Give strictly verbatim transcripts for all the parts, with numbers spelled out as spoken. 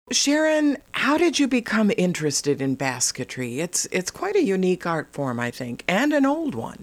Sharon, how did you become interested in basketry? It's it's quite a unique art form, I think, and an old one.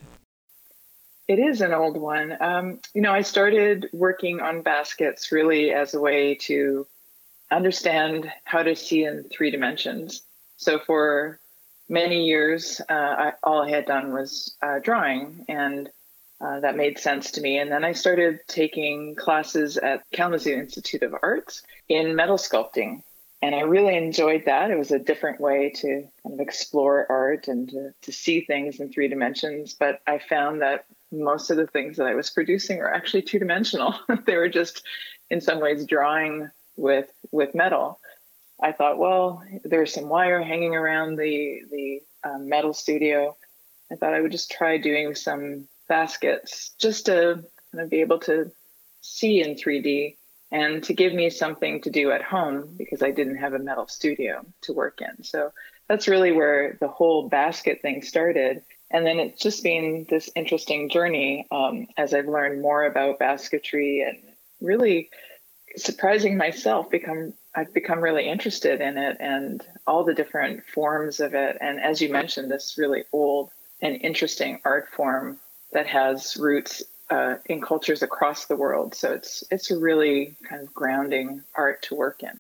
It is an old one. Um, you know, I started working on baskets really as a way to understand how to see in three dimensions. So for many years, uh, I, all I had done was uh, drawing, and uh, that made sense to me. And then I started taking classes at Kalamazoo Institute of Arts in metal sculpting. And I really enjoyed that. It was a different way to kind of explore art and to, to see things in three dimensions. But I found that most of the things that I was producing were actually two dimensional. They were just, in some ways, drawing with with metal. I thought, well, there's some wire hanging around the the um, metal studio. I thought I would just try doing some baskets just to kind of be able to see in three D and to give me something to do at home because I didn't have a metal studio to work in. So that's really where the whole basket thing started. And then it's just been this interesting journey um, as I've learned more about basketry and really surprising myself, become I've become really interested in it and all the different forms of it. And as you mentioned, this really old and interesting art form that has roots uh, in cultures across the world. So it's it's a really kind of grounding art to work in.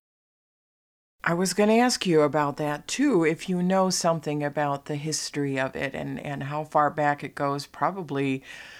I was going to ask you about that too, if you know something about the history of it and, and how far back it goes, probably,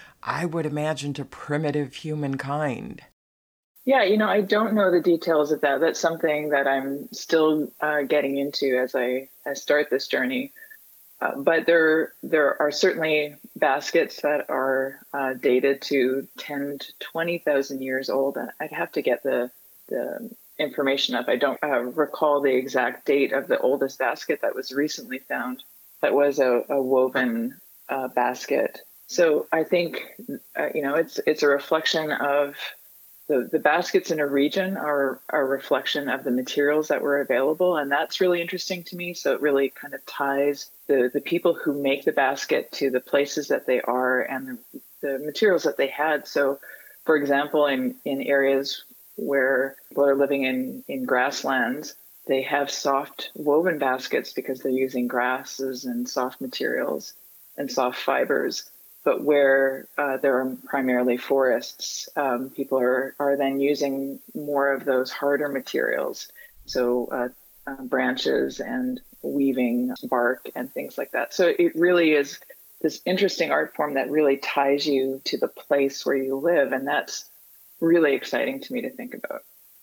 I would imagine, to primitive humankind. Yeah, you know, I don't know the details of that. That's something that I'm still uh, getting into as I, I start this journey. Uh, but there there are certainly baskets that are uh, dated to ten to twenty thousand years old. I'd have to get the the information up. I don't uh, recall the exact date of the oldest basket that was recently found. That was a, a woven uh, basket. So I think uh, you know it's it's a reflection of the the baskets in a region are, are a reflection of the materials that were available, and that's really interesting to me. So it really kind of ties the the people who make the basket to the places that they are and the, the materials that they had. So, for example, in in areas where people are living in in grasslands, they have soft woven baskets because they're using grasses and soft materials and soft fibers. But where uh, there are primarily forests, um, people are, are then using more of those harder materials. So uh, uh, branches and weaving bark and things like that. So it really is this interesting art form that really ties you to the place where you live. And that's really exciting to me to think about.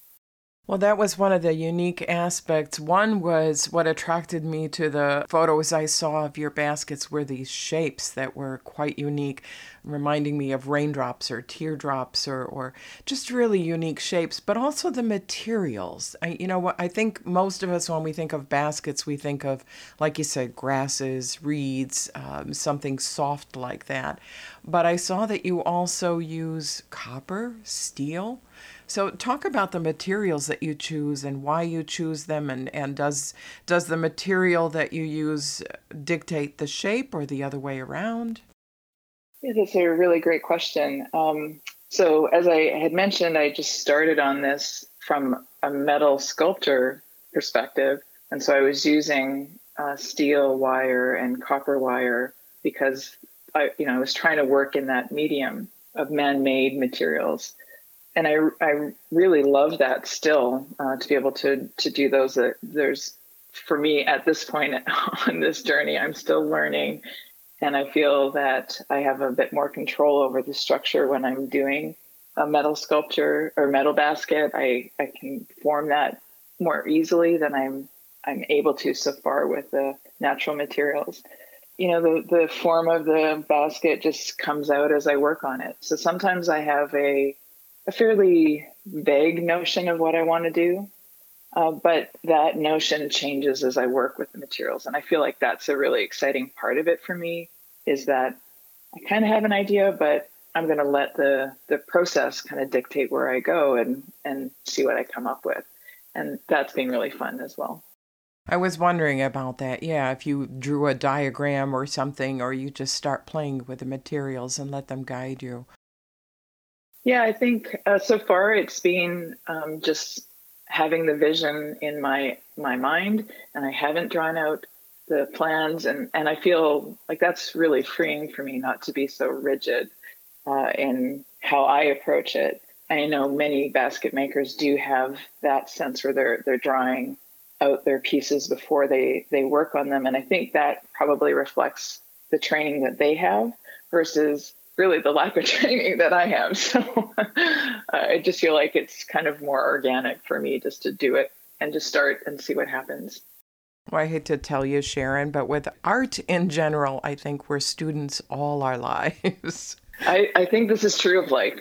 Well, that was one of the unique aspects. One was what attracted me to the photos I saw of your baskets were these shapes that were quite unique, reminding me of raindrops or teardrops or, or just really unique shapes, but also the materials. I, you know what? I think most of us, when we think of baskets, we think of, like you said, grasses, reeds, um, something soft like that. But I saw that you also use copper, steel. So talk about the materials that you choose and why you choose them, and, and does does the material that you use dictate the shape or the other way around? Yeah, that's a really great question. Um, so as I had mentioned, I just started on this from a metal sculptor perspective. And so I was using uh, steel wire and copper wire because I, you know, I was trying to work in that medium of man-made materials. And I, I really love that still uh, to be able to to do those. Uh, there's, for me at this point on this journey, I'm still learning, and I feel that I have a bit more control over the structure when I'm doing a metal sculpture or metal basket. I, I can form that more easily than I'm I'm able to so far with the natural materials. You know, the the form of the basket just comes out as I work on it. So sometimes I have a a fairly vague notion of what I want to do, uh, but that notion changes as I work with the materials. And I feel like that's a really exciting part of it for me, is that I kind of have an idea, but I'm going to let the the process kind of dictate where I go and, and see what I come up with. And that's been really fun as well. I was wondering about that. Yeah, if you drew a diagram or something, or you just start playing with the materials and let them guide you. Yeah, I think uh, so far it's been um, just having the vision in my my mind, and I haven't drawn out the plans, and and I feel like that's really freeing for me not to be so rigid uh, in how I approach it. I know many basket makers do have that sense where they're they're drawing out their pieces before they they work on them, and I think that probably reflects the training that they have versus really the lack of training that I have. So uh, I just feel like it's kind of more organic for me just to do it and just start and see what happens. Well, I hate to tell you, Sharon, but with art in general, I think we're students all our lives. I, I think this is true of life.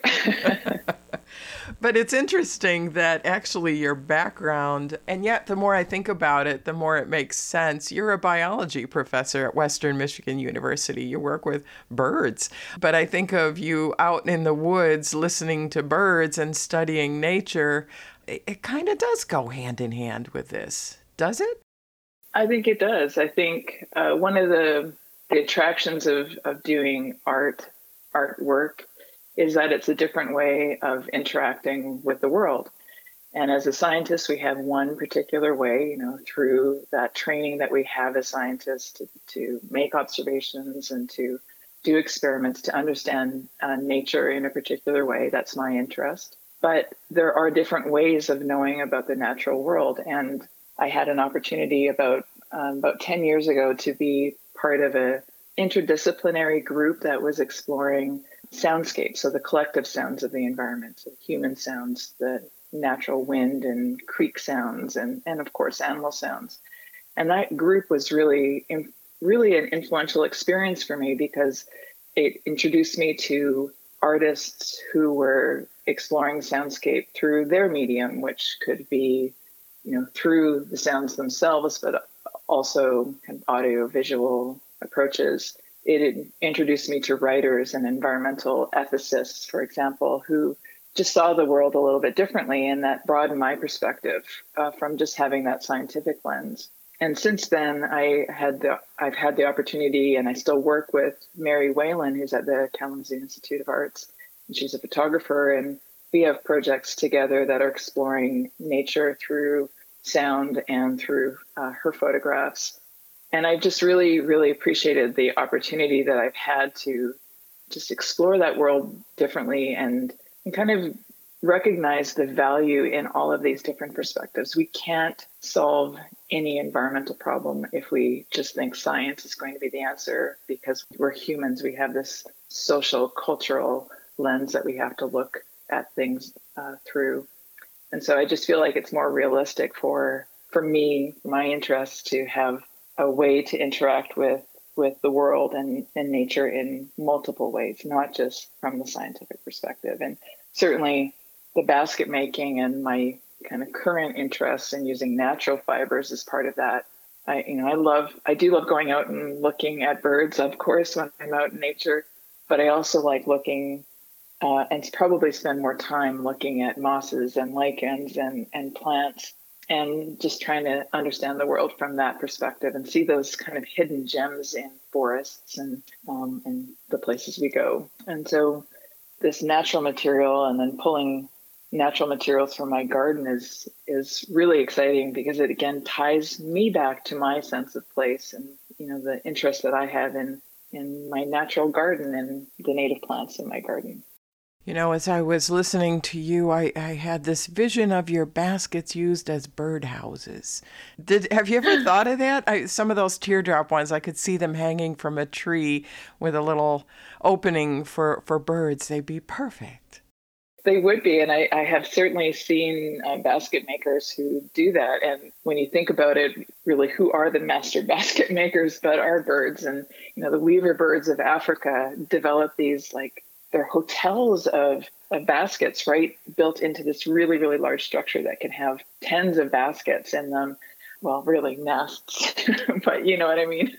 But it's interesting that actually your background, and yet the more I think about it, the more it makes sense. You're a biology professor at Western Michigan University. You work with birds. But I think of you out in the woods listening to birds and studying nature. It, it kind of does go hand in hand with this, does it? I think it does. I think uh, one of the, the attractions of, of doing art, artwork, is that it's a different way of interacting with the world. And as a scientist, we have one particular way, you know, through that training that we have as scientists to, to make observations and to do experiments to understand uh, nature in a particular way. That's my interest. But there are different ways of knowing about the natural world. And I had an opportunity about um, about ten years ago to be part of a interdisciplinary group that was exploring soundscapes, so the collective sounds of the environment, so human sounds, the natural wind and creek sounds, and, and of course, animal sounds. And that group was really, really an influential experience for me because it introduced me to artists who were exploring soundscape through their medium, which could be, you know, through the sounds themselves, but also kind of audio-visual approaches. It introduced me to writers and environmental ethicists, for example, who just saw the world a little bit differently, and that broadened my perspective uh, from just having that scientific lens. And since then, I had the I've had the opportunity, and I still work with Mary Whalen, who's at the Kalamazoo Institute of Arts, and she's a photographer, and we have projects together that are exploring nature through sound and through uh, her photographs. And I've just really, really appreciated the opportunity that I've had to just explore that world differently and, and kind of recognize the value in all of these different perspectives. We can't solve any environmental problem if we just think science is going to be the answer, because we're humans. We have this social, cultural lens that we have to look at things uh, through. And so I just feel like it's more realistic for, for me, my interests, to have a way to interact with, with the world and, and nature in multiple ways, not just from the scientific perspective. And certainly the basket making and my kind of current interest in using natural fibers is part of that. I, you know, I love, I do love going out and looking at birds, of course, when I'm out in nature, but I also like looking uh, and probably spend more time looking at mosses and lichens and, and plants, and just trying to understand the world from that perspective and see those kind of hidden gems in forests and um, and the places we go. And so this natural material and then pulling natural materials from my garden is is really exciting, because it again ties me back to my sense of place and, you know, the interest that I have in in my natural garden and the native plants in my garden. You know, as I was listening to you, I, I had this vision of your baskets used as birdhouses. Did have you ever thought of that? I, some of those teardrop ones, I could see them hanging from a tree with a little opening for, for birds. They'd be perfect. They would be, and I, I have certainly seen uh, basket makers who do that. And when you think about it, really, who are the master basket makers but our birds? And, you know, the weaver birds of Africa develop these, like, they're hotels of, of baskets, right, built into this really, really large structure that can have tens of baskets in them. Well, really nests, but you know what I mean?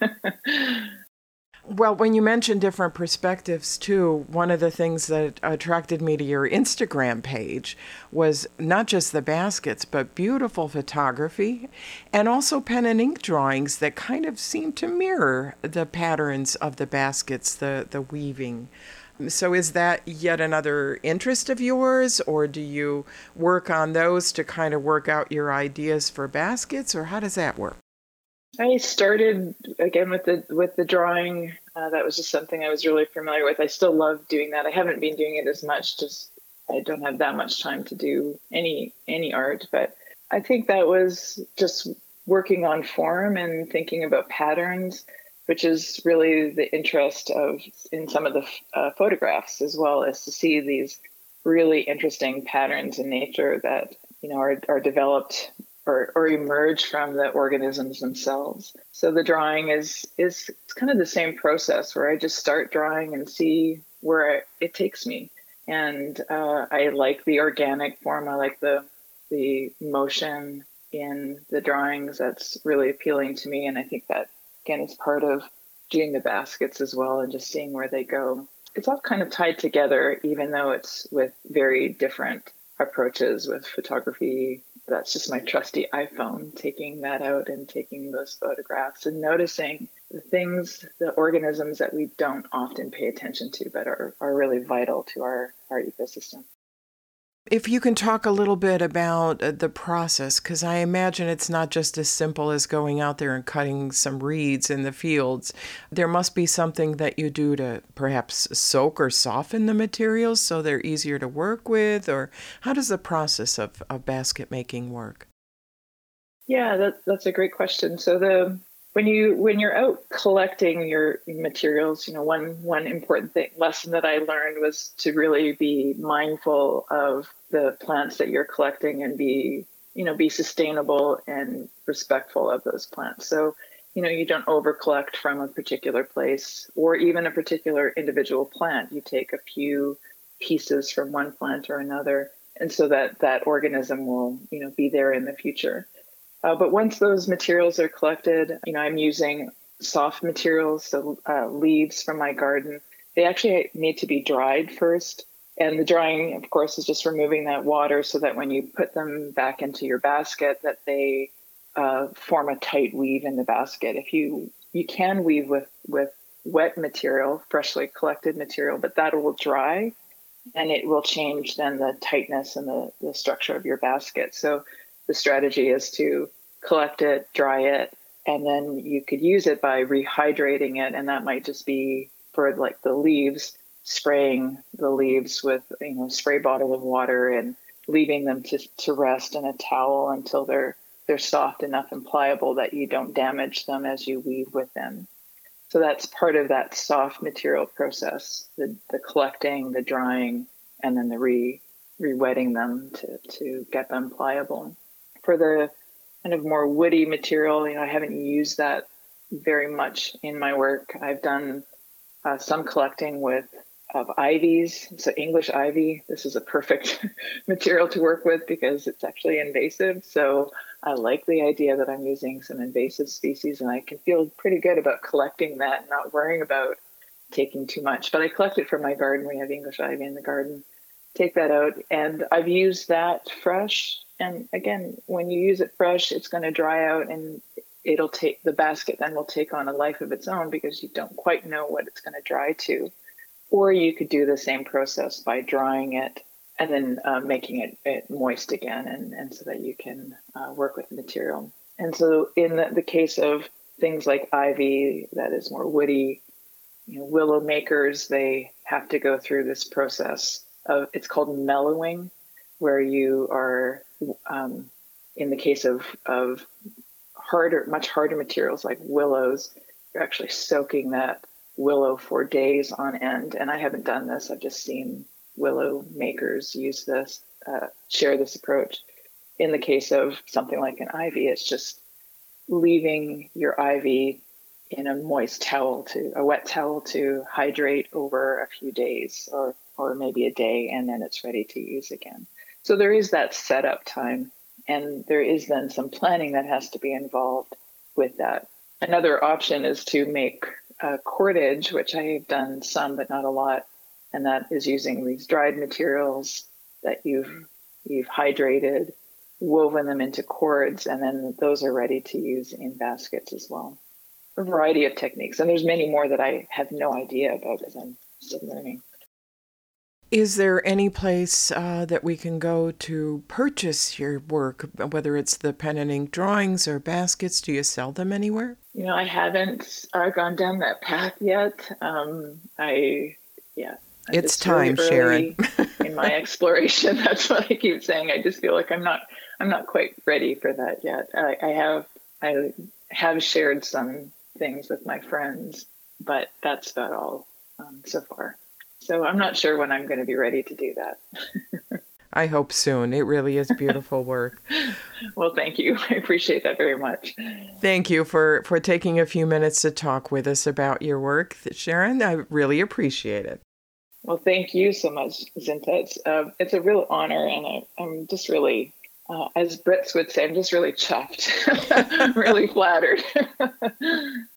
Well, when you mentioned different perspectives, too, one of the things that attracted me to your Instagram page was not just the baskets, but beautiful photography and also pen and ink drawings that kind of seem to mirror the patterns of the baskets, the, the weaving. So is that yet another interest of yours, or do you work on those to kind of work out your ideas for baskets, or how does that work? I started again with the with the drawing. Uh, that was just something I was really familiar with. I still love doing that. I haven't been doing it as much, just I don't have that much time to do any any art. But I think that was just working on form and thinking about patterns, which is really the interest of in some of the uh, photographs, as well as to see these really interesting patterns in nature that you know are are developed or, or emerge from the organisms themselves. So the drawing is is it's kind of the same process where I just start drawing and see where it takes me. And uh, I like the organic form. I like the the motion in the drawings. That's really appealing to me. And I think that, again, is part of doing the baskets as well and just seeing where they go. It's all kind of tied together, even though it's with very different approaches with photography. That's just my trusty iPhone, taking that out and taking those photographs and noticing the things, the organisms that we don't often pay attention to, but are, are really vital to our, our ecosystem. If you can talk a little bit about uh, the process, because I imagine it's not just as simple as going out there and cutting some reeds in the fields. There must be something that you do to perhaps soak or soften the materials so they're easier to work with, or how does the process of, of basket making work? Yeah, that, that's a great question. So the when you when you're out collecting your materials, you know, one one important thing lesson that I learned was to really be mindful of the plants that you're collecting and be, you know, be sustainable and respectful of those plants. So, you know, you don't over collect from a particular place or even a particular individual plant. You take a few pieces from one plant or another, and so that that organism will, you know, be there in the future. Uh, but once those materials are collected, you know, I'm using soft materials, so uh, leaves from my garden. They actually need to be dried first. And the drying, of course, is just removing that water so that when you put them back into your basket, that they uh, form a tight weave in the basket. If you you can weave with, with wet material, freshly collected material, but that will dry and it will change then the tightness and the, the structure of your basket. So the strategy is to collect it, dry it, and then you could use it by rehydrating it. And that might just be for like the leaves, spraying the leaves with, you know, spray bottle of water and leaving them to, to rest in a towel until they're they're soft enough and pliable that you don't damage them as you weave with them. So that's part of that soft material process, the, the collecting, the drying, and then the re re-wetting them to, to get them pliable. For the kind of more woody material, you know, I haven't used that very much in my work. I've done uh, some collecting with of ivies. So English ivy, this is a perfect material to work with because it's actually invasive. So I like the idea that I'm using some invasive species, and I can feel pretty good about collecting that, not worrying about taking too much. But I collect it for my garden. We have English ivy in the garden. Take that out, and I've used that fresh. And again, when you use it fresh, it's going to dry out, and it'll take the basket then will take on a life of its own because you don't quite know what it's going to dry to. Or you could do the same process by drying it and then uh, making it, it moist again, and, and so that you can uh, work with the material. And so in the, the case of things like ivy, that is more woody, you know, willow makers, they have to go through this process of, it's called mellowing, where you are, um, in the case of, of harder, much harder materials like willows, you're actually soaking that willow for days on end. And I haven't done this. I've just seen willow makers use this, uh, share this approach. In the case of something like an ivy, it's just leaving your ivy in a moist towel to a wet towel to hydrate over a few days or, or maybe a day, and then it's ready to use again. So there is that setup time, and there is then some planning that has to be involved with that. Another option is to make uh, cordage, which I have done some, but not a lot. And that is using these dried materials that you've you've hydrated, woven them into cords, and then those are ready to use in baskets as well. A variety of techniques. And there's many more that I have no idea about as I'm still learning. Is there any place uh, that we can go to purchase your work, whether it's the pen and ink drawings or baskets? Do you sell them anywhere? You know, I haven't uh, gone down that path yet. Um, I, yeah. I'm it's time, really Sharon. in my exploration, that's what I keep saying. I just feel like I'm not, I'm not quite ready for that yet. I, I have, I have shared some things with my friends, but that's about all um, so far. So I'm not sure when I'm going to be ready to do that. I hope soon. It really is beautiful work. Well, thank you. I appreciate that very much. Thank you for, for taking a few minutes to talk with us about your work, Sharon. I really appreciate it. Well, thank you so much, Zinta. It's, uh, it's a real honor, and I, I'm just really, uh, as Brits would say, I'm just really chuffed. I'm really flattered.